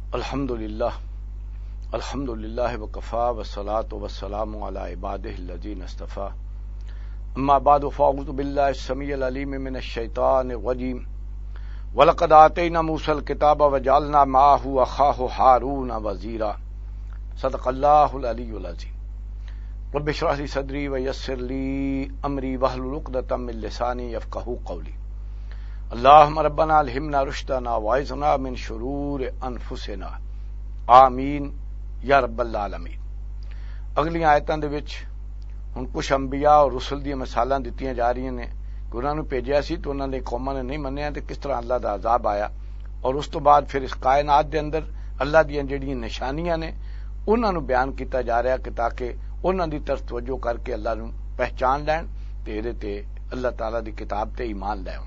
الحمد للہ وکفا والصلاۃ والسلام علی عبادہ الذین اصطفیٰ اما بعد فاعوذ باللہ السمیع العلیم من الشیطان الرجیم وَلَقَدْ آتَيْنَا مُوسَى الْكِتَابَ وَجَعَلْنَا مَعَهُ أَخَاهُ هَارُونَ وَزِيرًا صدق اللہ العلی العظیم رب اشرح لی صدری ویسر لی امری واحلل عقدۃ من لسانی یفقہوا قولی اللہم ربنا الہمنا رشدنا واعذنا من شرور انفسنا آمین یا رب العالمین۔ اگلی آیتاں دے وچ ہن کچھ انبیاء اور رسل دی مثالاں دتیاں جا رہی نے کہ انہاں نوں بھیجیا سی تو انہاں نے قوماں نے نہیں منیا تے کس طرح اللہ دا عذاب آیا، اور اس تو بعد پھر اس کائنات دے اندر اللہ دیاں جڑیاں نشانیاں نے انہاں نوں بیان کیتا جا رہا کہ تاکہ انہاں دی طرف توجہ کر کے اللہ نوں پہچان لین تے اے تے اللہ تعالی دی کتاب تے ایمان لے۔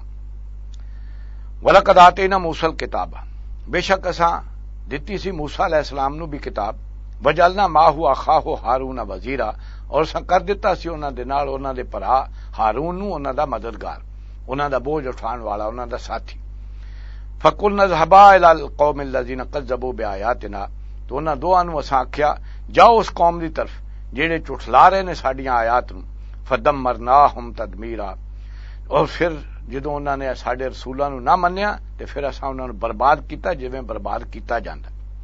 وَلَقَدْ آتَيْنَا مُوسَى الْكِتَابَ، بے شک اساں دتی سی موسیٰ علیہ السلام نو بھی کتاب، وجعلنا معه اخاہ ہارون وزیرا، اور اساں کر دتا سی انہاں دے نال انہاں دے بھرا ہارون نو انہاں دا مددگار، انہاں دا بوجھ اٹھان والا، انہاں دا ساتھی۔ فَقُلْنَا اذْهَبَا إِلَى الْقَوْمِ الَّذِينَ كَذَّبُوا بِآيَاتِنَا، تو انہاں دوواں نو اساں آکھیا جاؤ اس قوم دی طرف جڑے جھٹلا رہے نے ساڈیاں آیات نو، فَدَمَّرْنَاهُمْ تَدْمِيرًا، اور پھر جدوں انہاں نے ساڈے رسولاں نو نہ منیا تے پھر اساں انہاں نو برباد کیتا جویں برباد کیتا جاندا۔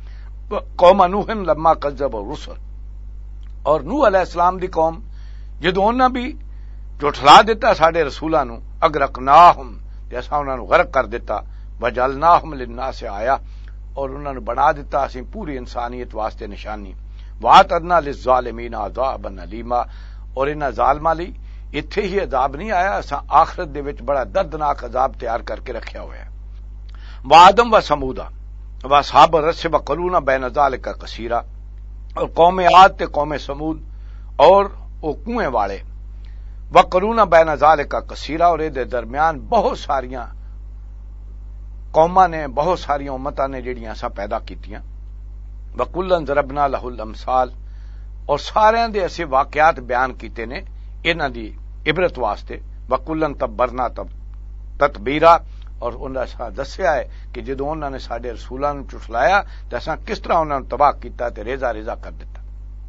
قوم نوح لما کذبوا الرسل، اور نوح علیہ السلام دی قوم جدوں انہاں بھی جھٹلا دیتا ساڈے رسولاں نو، اغرقناہم، تے اساں انہاں نو غرق کر دیتا، وجعلناہم للناس آیا، اور انہاں نو بنا دیتا اسی پوری انسانیت واسطے نشانی، واعتدنا للظالمین عذابا الیما، اور انہاں ظالماں لئی ایتھے ہی عذاب نہیں آیا، اساں آخرت دے وچ بڑا دردناک عذاب تیار کر کے رکھیا ہوا ہے۔ وعدم و سمودا واصحاب الرس وقرون بین ذالک کثیرا، اور قوم عاد تے قوم سمود اور او کنویں والے، وقرون بین ذالک کثیرا، اور دے درمیان بہت ساریاں قوماں نے، بہت ساری امتاں نے جڑیاں اساں پیدا کیتیاں، وکلن ضربنا لہ الامثال، اور سارے دے ایسے واقعات بیان کیتے نے انہاں دی عبرت واسطے، وکلن تبرنا تتبیرا، اور انہاں نے دسیا ہے کہ جدوں انہاں نے ساڈے رسولاں نوں چٹلایا تے اساں کس طرح انہاں نوں تباہ کیتا تے ریزہ ریزہ کر دتا۔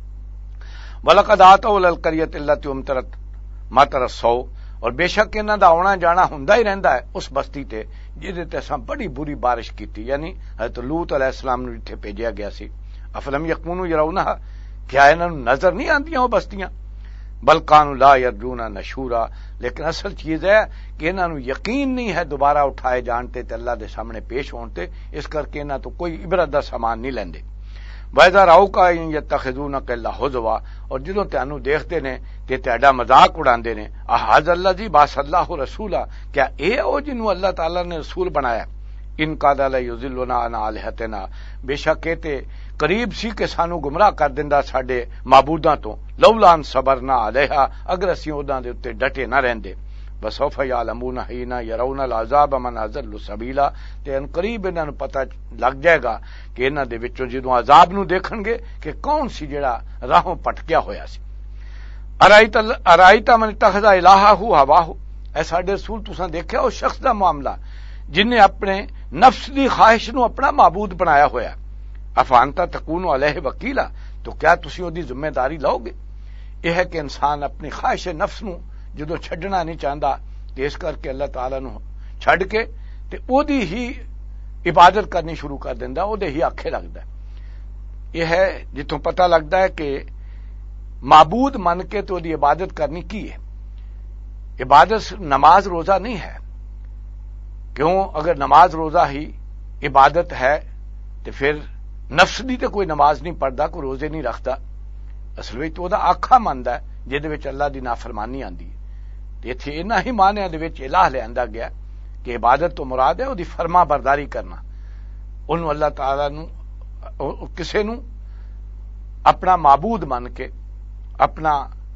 وَلَقَدْ آتَوْا الْقَرْيَةَ الَّتِي أُمْطِرَتْ مَطَرَ السَّوْءِ، اور بے شک انہاں دا آنا جانا ہوندا ہی رہندا ہے اس بستی تے جہدے تے اساں بڑی بری بارش کیتی، یعنی حضرت لوط علیہ السلام نوں جتھے بھیجیا گیا سی۔ افلم یکونوا یرونھا، کیا انہاں نوں نظر نہیں آندیاں وہ بستیاں؟ بل کانوا لا یرجون نشورا، لیکن اصل چیز ہے کہ انہاں نوں یقین نہیں ہے دوبارہ اٹھائے جانتے تے اللہ دے سامنے پیش ہون تے، اس کر کے انہاں تو کوئی عبرت دا سامان نہیں لیندے۔ وَإِذَا رَأَوْكَ إِن يَتَّخِذُونَكَ إِلَّا هُزُوًا، اور جدوں تانوں دیکھتے نے تے تہاڈا مذاق اڑاندے نے، اَهَٰذَا الَّذِي بَعَثَ اللَّهُ رَسُولًا، کیا اے او جنوں اللہ تعالی نے رسول بنایا؟ ان کاد لیضلنا عن آلہتنا، بے شک اے تے قریب سی کہ سانو گمراہ کر دیندا ساڈے معبوداں تو، لولا ان صبرنا علیہا، اگر اسی انہاں دے اوتے ڈٹے نہ رہندے، وسوف یعلمون حین یرون العذاب من اضل سبیلا، تے ان قریب انہاں نوں پتہ لگ جائے گا کہ انہاں دے وچوں جدوں عذاب نوں دیکھن گے کہ کون سی جڑا راہوں پٹکیا ہویا سی۔ ارائیت من اتخذ الہہ ہواہ، اے ساڈے رسول تساں دیکھیا اس شخص دا معاملہ جن نے اپنے نفس دی خواہش نو اپنا معبود بنایا ہویا، افانتا تکون علیہ وکیلا، تو کیا تسی او دی ذمہ داری لو گے؟ یہ ہے کہ انسان اپنی خواہش نفس نو جدوں چھڈنا نہیں چاہندا تے اس کر کے اللہ تعالی نو چھڈ کے تے او دی ہی عبادت کرنی شروع کر دیندا، او دے ہی آکھے لگدا ہے۔ یہ ہے جتوں پتہ لگدا ہے کہ معبود من کے تو دی عبادت کرنی کی ہے۔ عبادت نماز روزہ نہیں ہے، کیوں؟ اگر نماز روزہ ہی عبادت ہے تو پھر نفس دی تے کوئی نماز نہیں پڑھدا، کوئی روزے نہیں رکھدا، اصل وچ تو دا آکھا مندا ہے جہدے وچ اللہ دی نافرمانی آندی ہے۔ تے ایتھے انہاں ہی معنیاں دے وچ الہ لیندا گیا کہ عبادت تو مراد ہے اودی فرما برداری کرنا، اونوں اللہ تعالی نو کسے نو اپنا معبود من کے، اپنا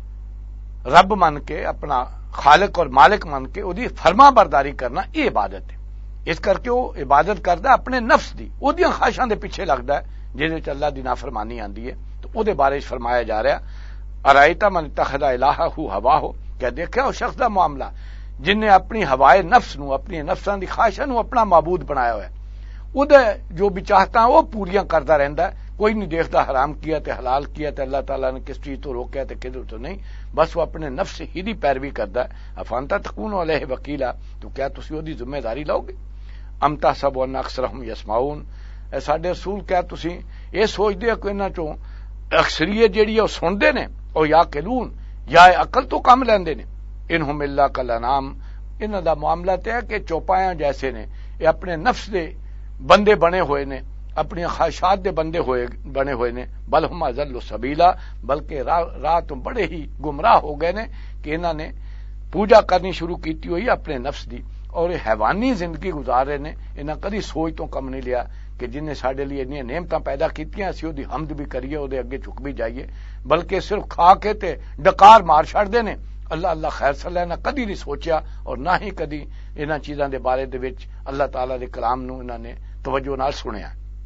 رب من کے، اپنا خالق اور مالک من کے اودی فرما برداری کرنا، یہ عبادت ہے۔ اس کر کے وہ عبادت کردا اپنے نفس دی، اودیاں خواہشاں دے پیچھے لگدا ہے جہدے وچ اللہ دی نافرمانی آندی ہے۔ تو او دے بارے فرمایا جا رہا ارائیت من اتخذ الہہ ہواہ، کیا دیکھا اس شخص دا معاملہ جن نے اپنی ہوائے نفس نو، اپنی نفساں دی خواہشاں نو اپنا معبود بنایا ہوا ہے۔ وہ جو بھی چاہتا ہے وہ پوریاں کرتا رہتا ہے. کوئی نہیں دیکھتا حرام کیا تے حلال کیا تے اللہ تعالیٰ نے کس چیز تو روکیا تے کدھر تو نہیں. بس وہ اپنے نفس ہی دی پیروی کرتا ہے. افانتا تکون علیہ وکیلا، تو کیا تسی وہ دی ذمہ داری لو گے؟ ام تحسب ان اکثرہم یسمعون، اے ساڈے رسول کیا تسی یہ سوچتے ہو کہ انہاں چوں اکثریت جیڑی ہے وہ سنتے نے اور یا قلون یا عقل تو کم لیندے نے. انہم الا کالانعام، انہاں دا معاملہ تے ہے کہ چوپایاں جیسے نے. یہ اپنے نفس دے بندے بنے ہوئے نے، اپنی خواہشات دے بنے ہوئے نے. بل ہم اضل سبیلا، بلکہ راہ تو بڑے ہی گمراہ ہو گئے نے کہ انہاں نے پوجا کرنی شروع کیتی ہوئی اپنے نفس دی اور حیوانی زندگی گزار رہے نے. انہاں کدی سوچ تو کم نہیں لیا کہ جن نے ساڈے لیے اتنی نعمتاں پیدا کیتیاں اسی وہ حمد بھی کریے، وہ اگے جھک بھی جائیے، بلکہ صرف کھا کے تے ڈکار مار چھڑدے نے. اللہ اللہ خیر صلی اللہ نے کدی نہیں سوچیا اور نہ ہی کدی انہاں چیزاں دے بارے دے وچ اللہ تعالیٰ دے کلام نو انہاں نے توجہ نال سنیا.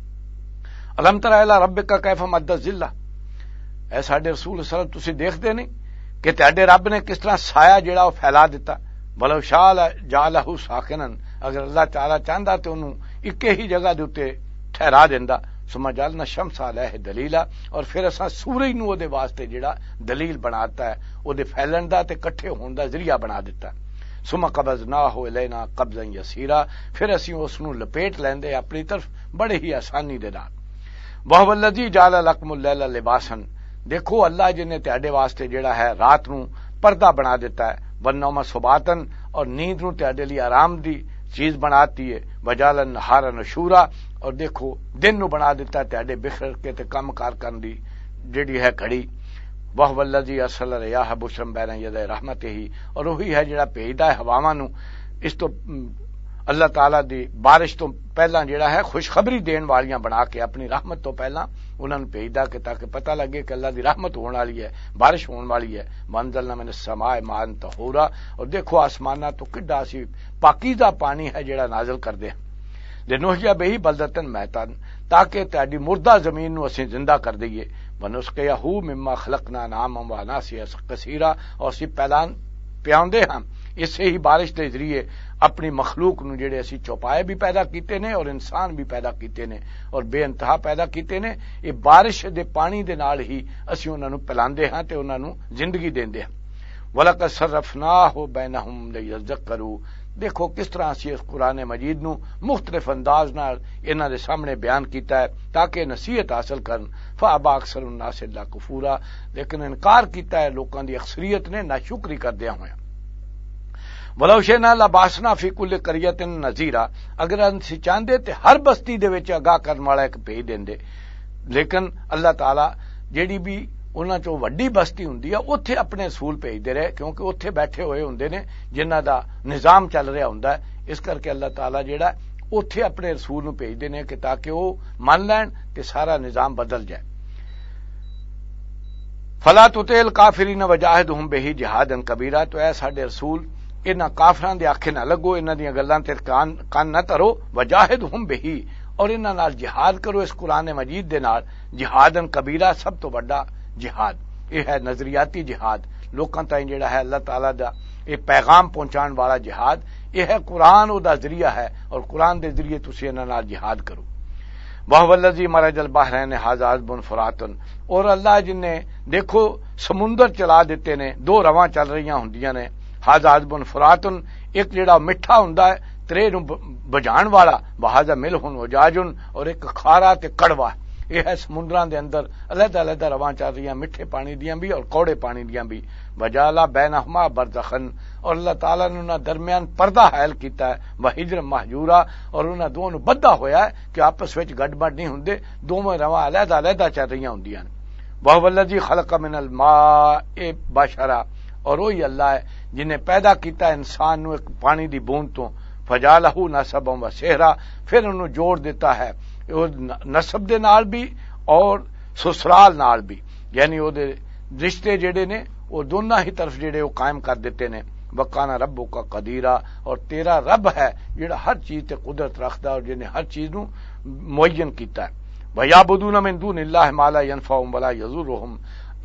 الم تر الی ربک کیف مد الظل، اے ساڈے رسول صلی اللہ علیہ وسلم تسی دیکھدے نہیں کہ تہاڈے رب نے کس طرح سایہ جڑا وہ پھیلا دیتا. ولو شاء جعلہ ساکنن، اگر اللہ تعالیٰ چاہندا تے انہوں ایک ہی جگہ دے اوتے ٹھہرا دیندا. ثم جعلنا الشمس علیہ دلیلا، اور پھر اساں سورج نو دے واسطے جڑا دلیل بناتا ہے او دے پھیلن دا تے کٹھے ہون دا ذریعہ بنا دیتا. ثم قبضناہ الینا قبضا یسیرا، پھر اسی اس نو لپیٹ لیندے اپنی طرف بڑے ہی آسانی دے نال. وہو الذی جعل لکم اللیل لباسا، دیکھو اللہ جن نے تہاڈے واسطے جڑا ہے رات نو پردہ بنا دیتا ہے. والنوم سباتا، اور نیند نو تہاڈے لیے آرام دی چیز بناتی ہے. وجعل النہار نشورا، اور دیکھو دن نو بنا دیتا ہے تہاڈے بکھر کے تے کم کار کرن دی جڑی ہے گھڑی. وہو الذی ارسل الریاح بشرا بین یدی رحمتہ، اور وہی ہے جڑا بھیجدا ہے ہواواں نو اس تو اللہ تعالیٰ دی بارش تو پہلا جڑا ہے خوشخبری دین والیاں بنا کے اپنی رحمت تو پہلا انہوں نے بھیجدا کہ تاکہ پتہ لگے کہ اللہ دی رحمت ہونے والی ہے، بارش ہونے والی ہے. وانزلنا من السماء ماء طہورا، اور دیکھو آسمانہ تو کڈا سی پاکیزہ پانی ہے جڑا نازل کر دے. لنحیی بہ بلدۃ میتا، تاکہ تہاڈی مردہ زمین نو اسیں زندہ کر دئیے. ونسقیہ مما خلقنا انعاما واناسیا کثیرا، اور اسی پیاندے ہم اس سے ہی بارش کے ذریعے اپنی مخلوق نو جڑے اسی چوپائے بھی پیدا کیتے نے اور انسان بھی پیدا کیتے نے اور بے انتہا پیدا کیتے نے. یہ بارش دے پانی دے نال ہی اسی انہاں نو پلاندے ہاں تے انہاں نو زندگی دیندے ہاں. وَلَقَدْ صَرَّفْنَاهُ بَيْنَهُمْ لِيَذَّكَّرُوا، دیکھو کس طرح اسی اس قرآن مجید نو مختلف انداز نال انہاں دے سامنے بیان کیتا ہے تاکہ نصیحت حاصل کرن. فَأَبَى أَكْثَرُ النَّاسِ إِلَّا كُفُورًا، لیکن انکار کیتا ہے لوکاں دی اکثریت نے ناشکری کردیاں ہوئے. وَلَوْ شِئْنَا لَبَعَثْنَا فِي كُلِّ قَرْيَةٍ نَذِيرًا، اگر اسی چاہندے تے ہر بستی دے وچ آگاہ کرن والا ایک بھیج دیندے. لیکن اللہ تعالیٰ جیڑی بھی انہاں چوں وڈی بستی ہوندی ہے اوتھے اپنے رسول بھیجدے رہے، کیونکہ اوتھے بیٹھے ہوئے ہوندے نے جنہاں دا نظام چل رہا ہوندا ہے. اس کر کے اللہ تعالیٰ جیڑا اوتھے اپنے رسول نو بھیجدے نے کہ تاکہ وہ من لین تے سارا نظام بدل جائے. فلا تطع الکافرین وجاہدہم بہ جہادا کبیرا، تو اے ساڈے رسول انہاں کافراں دے آکھے نہ لگو، انہاں دیاں گلاں تے کان نہ ترو. وجاہدہم بہ، اور انہاں نال جہاد کرو اس قرآن مجید دے نال. جہادن کبیرہ، سب تو بڑا جہاد یہ ہے نظریاتی جہاد، لوکاں تائیں جڑا ہے اللہ تعالیٰ دا یہ پیغام پہنچان والا جہاد. یہ ہے قرآن او دا ذریعہ ہے اور قرآن دے ذریعے تسی انہاں نال جہاد کرو. وَهُوَ الَّذِي مَرَجَ الْبَحْرَيْنِ هَذَا عَذْبٌ فُرَاتٌ، اور اللہ جن نے دیکھو سمندر چلا دیتے نے، دو رواں چل رہیاں ہوندیاں نے. هَذَا عَذْبٌ فُرَاتٌ، ایک جڑا میٹھا ہوندا ہے ترے نو بجان والا، وَهَذَا مِلْحٌ وَجَاجٌ، اور ایک کھارا تے کڑوا. یہ ہے سمندراں دے اندر علیحدہ علیحدہ رواں چل رہی ہیں، میٹھے پانی دیاں بھی اور کوڑے پانی دیاں بھی. وجعل بینہما برزخا، اور اللہ تعالیٰ نے انہاں درمیان پردہ حائل کیتا ہے. وحجر محجورا، اور انہاں دونوں نو بدھا ہویا ہے کہ آپس وچ گڑبڑ نہیں ہوندے، دونوں رواں علیحدہ علیحدہ چل رہی ہوندیاں. وَهُوَ الَّذِي خَلَقَ مِنَ الْمَاءِ بَشَرًا، اور وہی اللہ ہے جن نے پیدا کیتا انسان نو ایک پانی دی بوند تو. فَجَعَلَهُ نَسَبًا وَسِحْرًا، پھر انہوں جوڑ دیتا ہے نسب دے نال بھی اور سسرال نال بھی، یعنی وہ رشتے جڑے نے وہ دونوں ہی طرف جڑے وہ قائم کر دیتے نے. وَكَانَ رَبُّكَ قَدِيرًا، اور تیرا رب ہے جڑا ہر چیز تے قدرت رکھدا اور جن نے ہر چیز نو معین کیتا ہے. وَيَعْبُدُونَ مِن دُونِ اللَّهِ مَا لَا يَنفَعُهُمْ وَلَا يَضُرُّهُمْ،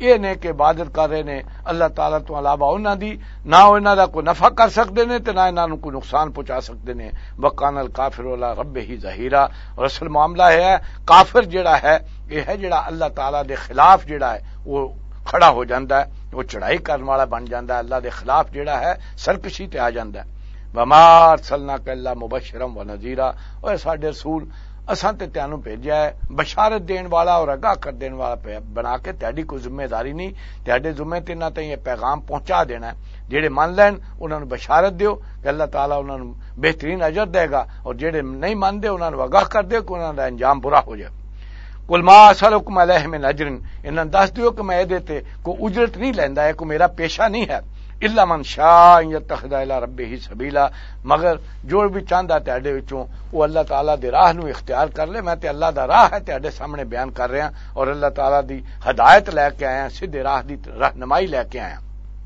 یہ نے کہ عبادت کر رہے نے اللہ تعالیٰ تو علاوہ انہاں دی، نہ انہاں دا کوئی نفع کر سکتے نے تے نہ انہاں نوں کوئی نقصان پہنچا سکتے نے۔ وکان الکافر علی ربہ ظہیرا، اور اصل معاملہ ہے کافر جڑا ہے یہ ہے جڑا اللہ تعالیٰ دے خلاف جڑا ہے وہ کھڑا ہو جاندا ہے، وہ چڑھائی کرنے والا بن جاندا ہے، اللہ دے خلاف جڑا ہے سرکشی تے آ جاندا ہے۔ وما ارسلناک الا مبشرا ونذیرا، اور ساڈے رسول اساں تے تانوں بھیجا ہے بشارت دین والا اور آگاہ کر دین والا بنا کے، تہاڈی کوئی ذمہ داری نہیں، تہاڈے ذمے تے نہ تے یہ پیغام پہنچا دینا ہے۔ جڑے من لین انہاں نوں بشارت دیو کہ اللہ تعالیٰ انہاں نوں بہترین اجر دے گا، اور جڑے نہیں مانتے انہاں نوں آگاہ کر دیو کہ انہاں دا انجام برا ہو جائے۔ قل ما اسألکم علیہ من اجر، انہاں دس دیو کہ میں دے تے کوئی اجرت نہیں لیندا ہے، کوئی میرا پیشہ نہیں ہے۔ الا من شاء ان یتخذ الی ربہ سبیلا، مگر جو بھی چاہندا تہاڈے وچوں وہ اللہ تعالیٰ دی راہ نو اختیار کر لے۔ میں تے اللہ دا راہ ہے تہاڈے سامنے بیان کر رہا اور اللہ تعالیٰ دی ہدایت لے کے آیا، سیدھے راہ دی رہنمائی لے کے آیا۔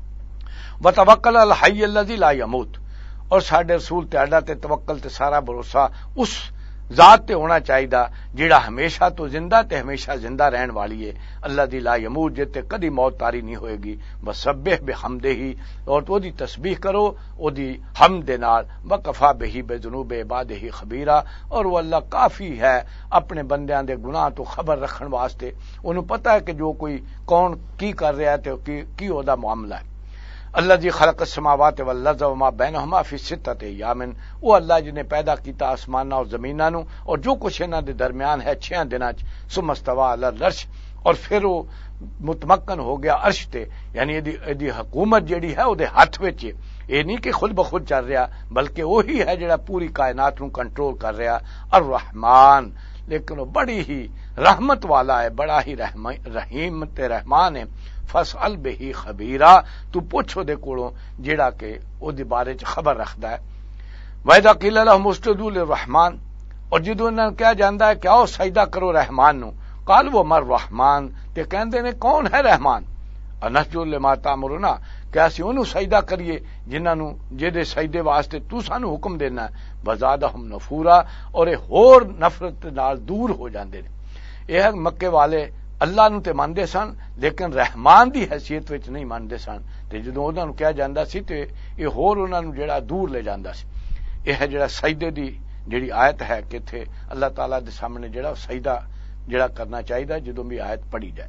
وتوکل علی الحی الذی لا یموت، اور ساڈے رسول تہاڈا تے توکل تے سارا بھروسہ اس ذات تے ہونا چاہیے جیڑا ہمیشہ تو زندہ تے ہمیشہ زندہ رہن والی ہے، اللہ دی لا یموت جتے کدی موت تاری نہیں ہوئے گی۔ وسبح بحمدہ، اور تو دی تسبیح کرو او دی حمد دے نال، وکفا بہ بذنوب عبادہ خبیرا، اور وہ اللہ کافی ہے اپنے بندیاں دے گناہ تو خبر رکھن واسطے، انہوں پتہ ہے کہ جو کوئی کون کی کر رہا ہے تے کی او دا معاملہ ہے۔ الذی خلق السماوات والارض وما بینہما فی ستۃ ایام، وہ اللہ جی نے پیدا کیتا آسماناں اور زمیناں نو اور جو کچھ انہاں دے درمیان ہے 6 دناں چ، ثم استوى علی العرش، اور پھر وہ متمکن ہو گیا عرش تے، یعنی دی حکومت جیڑی ہے او دے ہاتھ وچ ہے، یہ نہیں کہ خود بخود چل رہا بلکہ وہی ہے جڑا پوری کائنات نو کنٹرول کر رہا۔ الرحمن، لیکن وہ بڑی ہی رحمت والا ہے، بڑا ہی رحیم تے رحمان ہے۔ فاسأل بہ خبیرا، تو پوچھو دے کولوں جیڑا کہ او دی بارے چ خبر رکھدا ہے۔ وَإِذَا قِيلَ لَهُمُ اسْجُدُوا لِلرَّحْمَٰنِ، اور جدوں انہاں کہا جاندا ہے کہ آؤ سجدہ کرو رحمان نو، قالوا وَمَا الرَّحْمَٰنُ، تے کہندے نے کون ہے رحمان؟ اَنَسْجُدُ لِمَا تَأْمُرُنَا، کہ اسی اونوں سجدہ کریے جنہاں نو جدے سجدے واسطے تو سانو حکم دینا ہے۔ وَزَادَهُمْ نُفُورًا، اور یہ ہور نفرت نال دور ہو جاندے نے۔ یہ مکے والے اللہ نو تے ماندے سن لیکن رحمان دی حیثیت وچ نہیں ماندے سن، تے جدوں انہاں نو کہا جاندا سی تے یہ ہور انہاں نو جڑا دور لے جاندا سی۔ یہ ہے جڑا سجدے دی جڑی آیت ہے کہ تھے اللہ تعالیٰ دے سامنے جڑا سجدہ جڑا کرنا چاہیے جدوں بھی آیت پڑھی جائے۔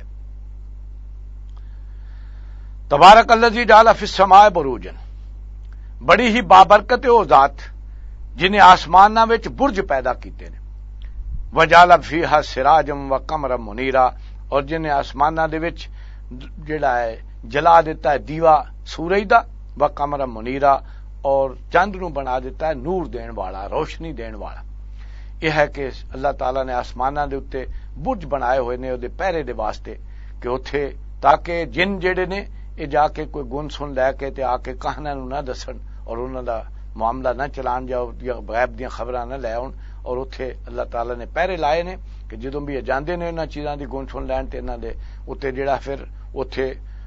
تبارک الذی جعل فی السماء بروجا، بڑی ہی بابرکت ہے وہ ذات جنہیں آسماناں وچ برج پیدا کیتے نے۔ وجعل فیہا سراجا وقمرا منیرا، اور جنہیں آسماناں دے وچ جڑا ہے جلا دیتا ہے دیوا سورج دا، وقمرا منیرا، اور چاند نو بنا دیتا ہے نور دین والا، روشنی دین والا۔ یہ ہے کہ اللہ تعالیٰ نے آسماناں دے اوتے برج بنائے ہوئے نے اودے پہرے دے واسطے کہ اوتھے تاکہ جن جڑے نے یہ جا کے کوئی گن سن لے کے تے آ کے کہنا نو نہ دسن اور انہاں دا معاملہ نہ چلان جاؤ یا غیب دیاں خبراں نہ لے آن، اور اوتھے اللہ تعالیٰ نے پہرے لائے نے کہ جدوں بھی جاندے نے انہاں چیزاں دی گن سن لین تے انہاں دے اوتے جڑا پھر اوتھے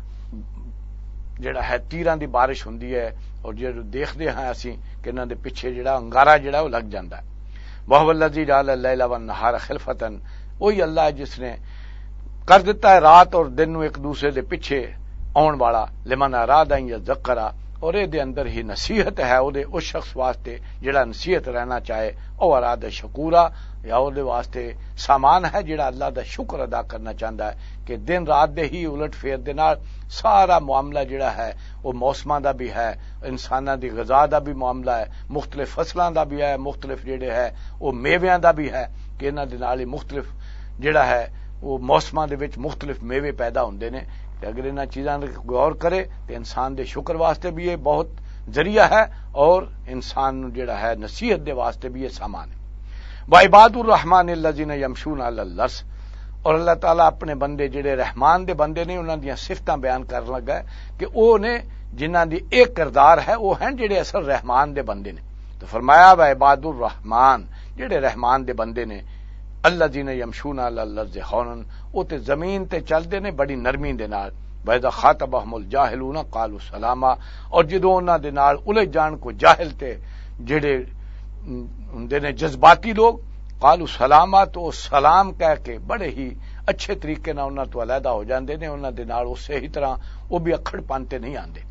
جڑا ہے تیراں دی بارش ہوندی ہے، اور جڑا دیکھدے ہاں اسی کہ انہاں دے پیچھے جڑا انگارا جڑا وہ لگ جاندا ہے۔ وَهُوَ الَّذِي جَعَلَ اللَّيْلَ وَالنَّهَارَ خِلْفَةً، وہی اللہ ہے جس نے کر دیتا ہے رات اور دن نو ایک دوسرے دے پیچھے آن والا، لمن اراد ان یذکر، اور اے دے اندر ہی نصیحت ہے او دے اس شخص واسطے جڑا نصیحت رہنا چاہے، او اراد شکورا، یا او دے واسطے سامان ہے جڑا اللہ دا شکر ادا کرنا چاہندا ہے کہ دن رات دے ہی الٹ پھیر دے نال سارا معاملہ جڑا ہے وہ موسماں دا بھی ہے، انساناں دی غذا دا بھی معاملہ ہے، مختلف فصلاں دا بھی ہے، مختلف جڑے ہے وہ میویاں دا بھی ہے کہ انہاں دے نال ہی مختلف جڑا ہے وہ موسماں دے وچ مختلف میوے پیدا ہوندے نے۔ اگر انہاں چیزاں تے غور کرے تو انسان دے شکر واسطے بھی یہ بہت ذریعہ ہے اور انسان نو جڑا ہے نصیحت دے واسطے بھی یہ سامان ہے۔ وعباد الرحمن الذین یمشون علی الارض، اور اللہ تعالیٰ اپنے بندے جڑے رحمان دے بندے نے انہاں دیاں صفتاں بیان کرن لگا ہے کہ او نے جنہاں دی ایک کردار ہے وہ ہیں جڑے اصل رحمان دے بندے نے۔ تو فرمایا وعباد الرحمن، جڑے رحمان دے بندے نے، الذین یمشون علی الارض ہونا، او تے زمین تے چلدے نے بڑی نرمی دے نال۔ وَإِذَا خَاطَبَهُمُ الْجَاهِلُونَ قَالُوا سَلَامًا، اور جدوں انہاں دے نال الجھ جان کو جاہل تے جڑے ہوندے نے جذباتی لوگ، قالوا سلاما، تو سلام کہہ کے بڑے ہی اچھے طریقے نال انہاں تو علیحدہ ہو جاندے نے، انہاں دے نال اسی ہی طرح وہ بھی اکھڑ پن تے نہیں آندے۔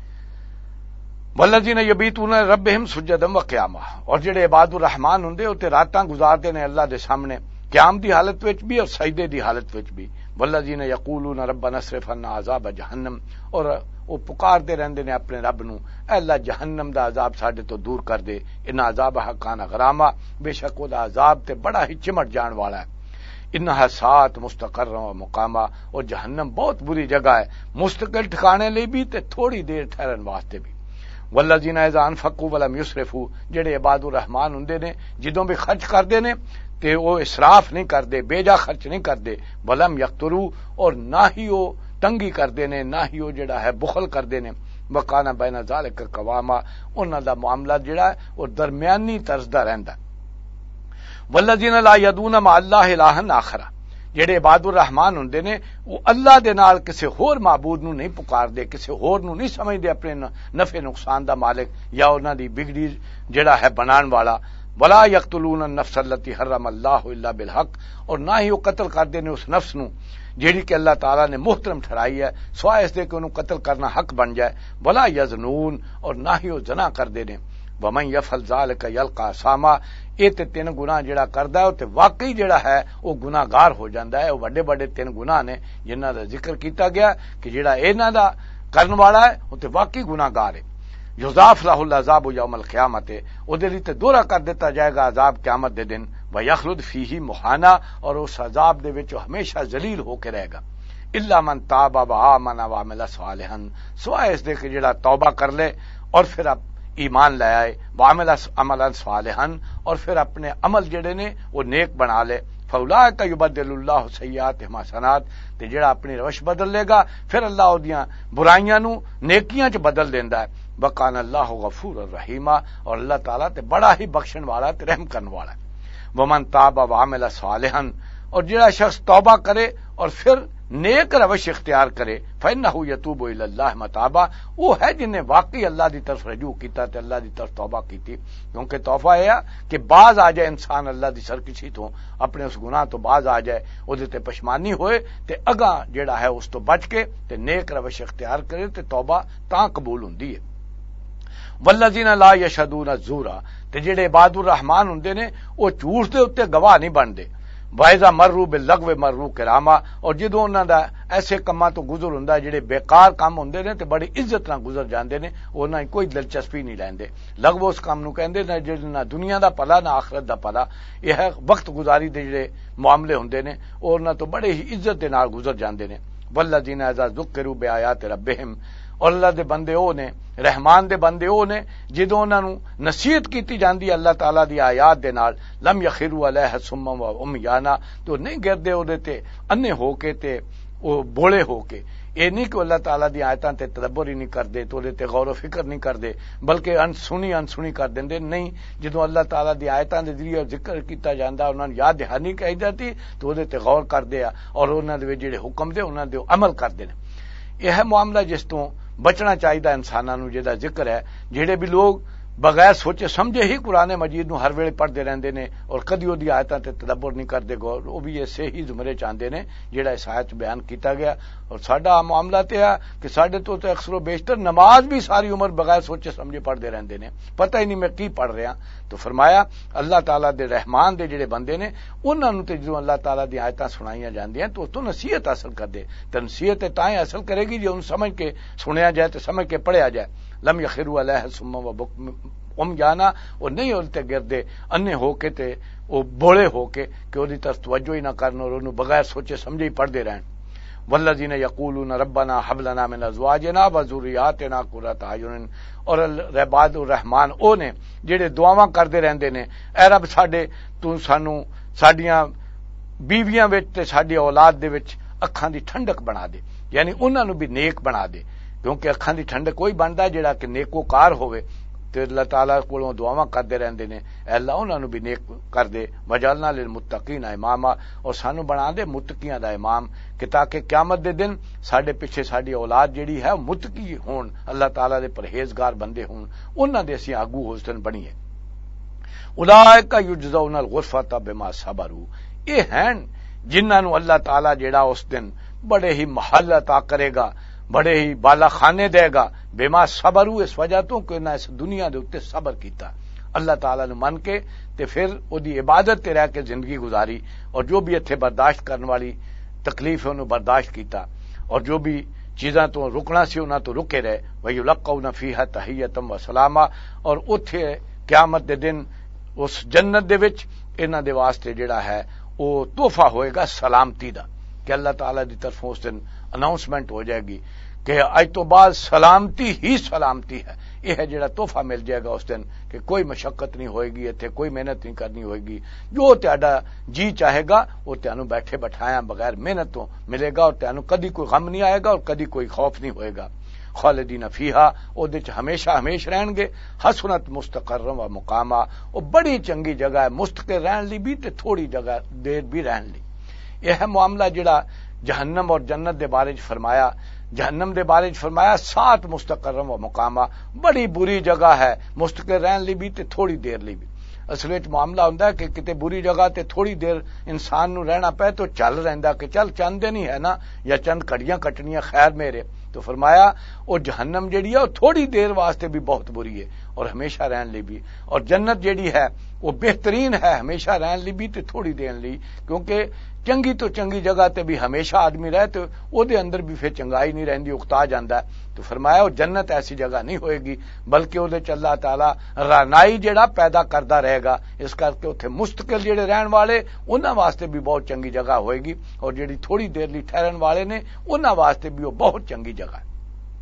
والذین یبیتون ربہم سجدا وقیاما، اور جڑے عباد الرحمان ہوندے او تے راتاں گزاردے نے اللہ دے سامنے قیام دی حالت وچ بھی اور سجدے دی حالت وچ بھی۔ والذین یقولون ربنا اصرف عنا عذاب جہنم، اور وہ پکاردے رہندے نے اپنے رب نو، اے اللہ جہنم دا عذاب ساڈے تو دور کر دے، ان عذابہ کان غراما، بے شک وہ دا عذاب تے بڑا ہی چمٹ جان والا ہے۔ انہا سات مستقر و مقامہ، اور جہنم بہت بری جگہ ہے، مستقل ٹھکانے لئی بھی تے تھوڑی دیر ٹھہرن واسطے بھی۔ والذین اذا انفقوا ولم یسرفوا، جڑے عباد الرحمان ہوندے نے جدوں بھی خرچ کردے نے تے وہ اسراف نہیں کردے، بیجا خرچ نہیں کردے، ولم یقتروا، اور نہ ہی وہ تنگی کردے نے، نہ ہی وہ جڑا ہے بخل کردے نے، وکانا بین ذالک قواما، انہاں دا معاملہ جڑا ہے وہ درمیانی طرز دا رہندا ہے۔ والذین لا یدعون مع اللہ الہا آخر، جڑے عباد الرحمان ہوندے نے وہ اللہ دے نال کسی ہور معبود نو نہیں پکاردے، کسی ہور نو نہیں سمجھدے اپنے نفع نقصان دا مالک یا انہاں دی بگڑی جڑا ہے بنان والا۔ ولا یقتلون النفس التي حرم اللہ الا بالحق، اور نہ ہی وہ قتل کردے نے اس نفس نو جیڑی کہ اللہ تعالیٰ نے محترم ٹھہرائی ہے سوائے اس دے کہ انہوں قتل کرنا حق بن جائے۔ ولا یزنون، اور نہ ہی وہ زنا کردے نے۔ ومن یفعل ذلک یلقى اثاما، یہ تے تین گناہ جڑا کردا ہے تے واقعی جڑا ہے وہ گناہگار ہو جاندا ہے۔ وہ بڑے بڑے تین گناہ نے جنہاں دا ذکر کیتا گیا کہ جڑا انہاں دا کرن والا ہے وہ تے واقعی گناہگار ہے۔ یضاف له العذاب یوم القیامت، او دے لئی تے دوہرا کر دیتا جائے گا عذاب قیامت دے دن، ویخلد فیہ مہانا، اور اس عذاب دے وچ ہمیشہ ذلیل ہو کے رہے گا۔ الا من تاب وآمن وعمل صالحا، سوائے اس دے کہ جڑا توبہ کر لے اور پھر اب ایمان لے آئے، وعمل عملا صالحا، اور پھر اپنے عمل جڑے نے وہ نیک بنا لے، فاولئک یبدل اللہ سیئاتہم حسنات، تے جڑا اپنی روش بدل لے گا پھر اللہ اودیاں برائیاں نو نیکیاں چ بدل دیندا ہے۔ وکان اللہ غفور الرحیم، اور اللہ تعالیٰ تے بڑا ہی بخشن والا تے رحم کرن والا ہے۔ ومن تاب وعمل صالحا، اور جڑا شخص توبہ کرے اور پھر نیک روش اختیار کرے، فإنہ یتوب الی اللہ متابا، وہ ہے جن نے واقعی اللہ دی طرف رجوع کیتا تے اللہ دی طرف توبہ کیتی، کیونکہ توبہ یہ ہے کہ باز آ جائے انسان اللہ دی سرکشی تو، اپنے اس گناہ تو باز آ جائے، او دے تے پشمانی ہوئے تے اگاں جڑا ہے اس تو بچ کے تے نیک روش اختیار کرے تے توبہ تاں قبول ہوندی ہے۔ والذین لا یشهدون الزور، تے جڑے عباد الرحمان ہوندے نے وہ جھوٹ دے اوتے گواہ نہیں بنتے۔ وَإِذَا مَرُّوا بِاللَّغْوِ مَرُّوا كِرَامًا، اور جدوں انہاں دا ایسے کماں تو گزر ہوندا جڑے بیکار کام ہوندے نے تے بڑی عزت نال گزر جاندے نے، انہاں دی کوئی دلچسپی نہیں لیندے۔ لغو اس کام نو کہندے نے جڑے نہ دنیا دا پلا نہ آخرت دا پلا، یہ ہے وقت گزاری دے جڑے معاملے ہوندے نے انہاں تو بڑے ہی عزت دے نال گزر جاندے نے۔ والذین اذا ذکروا بآیات ربہم، اور اللہ دے بندے او نے، رحمان دے بندے او نے جدوں انہاں نو نصیحت کیتی جاندی اللہ تعالیٰ دی آیات دے نال، لم یخروا علیہ صما و عمیانا، تو نہیں گردے او دے تے انے ہو کے تے او بولے ہو کے۔ یہ نہیں کہ اللہ تعالیٰ دی آیتاں تے تدبر ہی نہیں کردے تو دے تے غور و فکر نہیں کردے، بلکہ انسنی کر دیندے۔ نہیں، جدوں اللہ تعالیٰ دی آیتاں دے ذریعے ذکر کیتا جاندا انہاں نوں یاد دہانی کہی جاتی تو دے تے غور کردے اور انہاں دے جڑے حکم دے انہاں دے عمل کردے نے۔ یہ ہے معاملہ جس تو بچنا چاہیے انساناں نوں، جہدا ذکر ہے جڑے بھی لوگ بغیر سوچے سمجھے ہی قرآن مجید نو ہر ویلے پڑھتے رہندے نے اور کدی وہ آیتاں تے تدبر نہیں کرتے غور، وہ بھی اسے ہی زمرے چاہتے ہیں جہاں اس آیت بیان کیتا گیا۔ اور ساڈا معاملہ تے ہے کہ ساڈے تو اکثر و بیشتر نماز بھی ساری عمر بغیر سوچے سمجھے پڑھتے رہندے نے، پتہ ہی نہیں میں کی پڑھ رہا۔ تو فرمایا اللہ تعالیٰ دے رحمان دے جڑے بندے نے انہاں نوں تے جدوں اللہ تعالیٰ دی آیتاں سنائیاں جاندیاں تو اس تو نصیحت حاصل کر دے، تے نصیحت تاں ہی حاصل کرے گی جو سمجھ کے سنیا جائے تے سمجھ کے پڑھیا جائے۔ لم یخروا علیہ صما و جانا، اور نہیں اولتے گردے انے ہو کے تے وہ بولے ہو کے کہ وہ طرف توجہ ہی نہ کرن اور انہوں بغیر سوچے سمجھے ہی پڑھتے رہن۔ والذین یقولون ربنا هب لنا من ازواجنا وذریاتنا قرۃ اعین، اور عباد الرحمان او نے جڑے دعاواں کردے رہندے نے، اے رب ساڈے تو سانو ساڈیاں بیویاں وچ تے ساڈی اولاد دے وچ اکھاں دی ٹھنڈک بنا دے، یعنی انہاں نوں بھی نیک بنا دے، کیونکہ اکھاں دی ٹھنڈک کوئی بندا جڑا کہ نیکوکار ہوئے۔ تے اللہ تعالیٰ کولوں دعاواں کردے رہندے نے، اے اللہ انہاں نوں بھی نیک کر دے، وجعلنا للمتقین اماما، اور سانو بنا دے متقیاں دا امام، کہ تاکہ قیامت دے دن ساڈے پیچھے ساڈی اولاد جیڑی ہے متقی ہون، اللہ تعالیٰ دے پرہیزگار بندے ہون، انہاں دے اسی آگو حسن بنیے۔ اولئک یجزون الغرفۃ بما صبروا، یہ ہیں جنہاں نو اللہ تعالی جیڑا اس دن بڑے ہی محل عطا کرے گا، بڑے ہی بالا خانے دے گا، بما صبر اس وجہ تو کہ انہاں اس دنیا دے اوتے صبر کیتا، اللہ تعالی نو من کے تے پھر اودی عبادت تے رہ کے زندگی گزاری، اور جو بھی اتھے برداشت کرنے والی تکلیف ہے انہوں برداشت کیتا، اور جو بھی چیزاں تو رکنا سی انہاں تو رکے رہے، وَيُلَقَّوْنَ فِيهَا تَحِيَّةً وَسَلَامًا، اور اتھے قیامت دے دن اس جنت دے وچ انہاں دے واسطے جڑا ہے وہ تحفہ ہوئے گا سلامتی دا، کہ اللہ تعالی دی طرفوں اس دن اناؤنسمنٹ ہو جائے گی کہ اج تو بعد سلامتی ہی سلامتی ہے، یہ ہے جڑا تحفہ مل جائے گا اس دن کہ کوئی مشقت نہیں ہوئے گی، اتنے کوئی محنت نہیں کرنی ہوئے گی، جو تہاڈا جی چاہے گا وہ تانوں بیٹھے بٹھایا بغیر محنت تو ملے گا، اور تانوں کدی کوئی غم نہیں آئے گا اور کدی کوئی خوف نہیں ہوئے گا، خالدین فیہا اودے چ ہمیشہ ہمیش رہن گے، حسنت مستقرا و مقاما، وہ بڑی چنگی جگہ ہے مستقر رہن لی بھی تے تھوڑی جگہ دیر بھی رہن لی۔ یہ ہے معاملہ جڑا جہنم اور جنت دے بارے فرمایا، جہنم دے بارے فرمایا 7 مستقرم و مقامہ، بڑی بری جگہ ہے مستقر رہن لی بھی تے تھوڑی دیر لی بھی۔ اصل وچ معاملہ ہوندا ہے کہ کتے بری جگہ تے تھوڑی دیر انسان نو رہنا پے تو چل رہندا کہ چل چند دن ہی ہے نا یا چند کڑیاں کٹنیاں خیر میرے، تو فرمایا وہ جہنم جیڑی ہے وہ تھوڑی دیر واسطے بھی بہت بری ہے اور ہمیشہ رہن لی بھی، اور جنت جیڑی ہے وہ بہترین ہے ہمیشہ رہن لی بھی تے تھوڑی دیر لی، کیونکہ چنگی تو چنگی جگہ تے بھی ہمیشہ آدمی رہے تو او دے اندر بھی پھر چنگائی نہیں رہندی، اکتا جاندا ہے، تو فرمایا وہ جنت ایسی جگہ نہیں ہوئے گی بلکہ او دے چ اللہ تعالی رعنائی جڑا پیدا کردا رہے گا، اس کر کے اوتھے مستقل جڑے رہن والے انہاں واسطے بھی بہت چنگی جگہ ہوئے گی، اور جڑی تھوڑی دیر لی ٹھہرن والے نے انہاں واسطے بھی وہ بہت چنگی جگہ ہے۔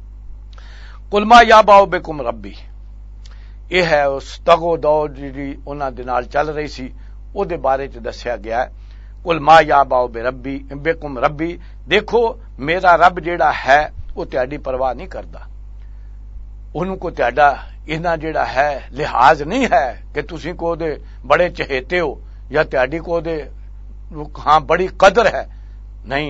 قل ما یعبأ بکم ربی، یہ ہے اس تگو دو جڑی انہاں دے نال چل رہی سی او دے بارے چ دسیا گیا ہے، قل ما یعبأ بکم ربی، دیکھو میرا رب جیڑا ہے وہ تہاڈی پرواہ نہیں کردا، انہوں کو تہاڈا انہاں جیڑا ہے لحاظ نہیں ہے کہ تسی کو دے بڑے چہیتے ہو یا تہاڈی کو دے ہاں بڑی قدر ہے، نہیں،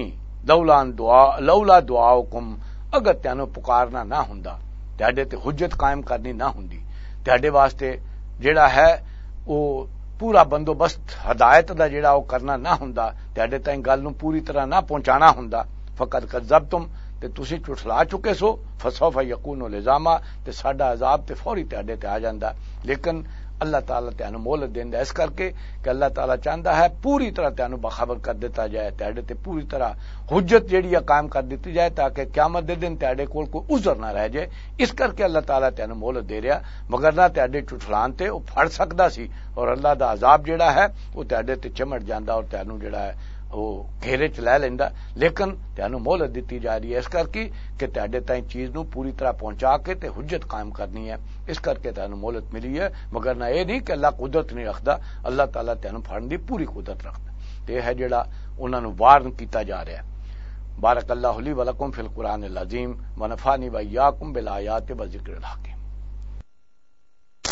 لولا دعاؤکم، اگر تانوں پکارنا نہ ہوندا، تہاڈے تے حجت قائم کرنی نہ ہوندی، تہاڈے واسطے جیڑا ہے وہ پورا بندوبست ہدایت دا جیڑا وہ کرنا نہ ہوندا، تہاڈے تائیں گل نوں پوری طرح نہ پہنچانا ہوندا، فقط کذبتم، تے تسی جھٹلا چکے سو، فسوف یکون لزاما، تے ساڈا عذاب تے فوری تہاڈے تے آ جاندا، لیکن اللہ تعالیٰ تانوں مہلت دیندا اس کر کے کہ اللہ تعالیٰ چاہتا ہے پوری طرح تانوں باخبر کر دیتا جائے، تہاڈے تے پوری طرح حجت جیڑی ہے قائم کر دیتی جائے تاکہ قیامت دے دن تہاڈے کول کوئی عذر نہ رہ جائے، اس کر کے اللہ تعالیٰ تانوں مہلت دے رہا، مگر نہ تہاڈے ٹھٹلان تے وہ پھڑ سکدا سی، اور اللہ دا عذاب جیڑا ہے وہ تہاڈے تے چمٹ جاندا اور تانوں جیڑا ہے وہ گھیرے چ لے لیندا، لیکن تانوں مہلت دتی جا رہی ہے اس کر کے کہ تہاڈے تائیں چیز نو پوری طرح پہنچا کے تے حجت قائم کرنی ہے، اس کر کے تانوں مہلت ملی ہے، مگر نہ یہ نہیں کہ اللہ قدرت نہیں رکھدا، اللہ تعالیٰ تانوں پھڑن دی پوری قدرت رکھدا، تے ہے جڑا انہاں نو وارن کیتا جا رہا ہے۔ بارک اللہ لی ولکم فی القرآن العظیم ونفعنی وإیاکم بالآیات والذکر الحکیم۔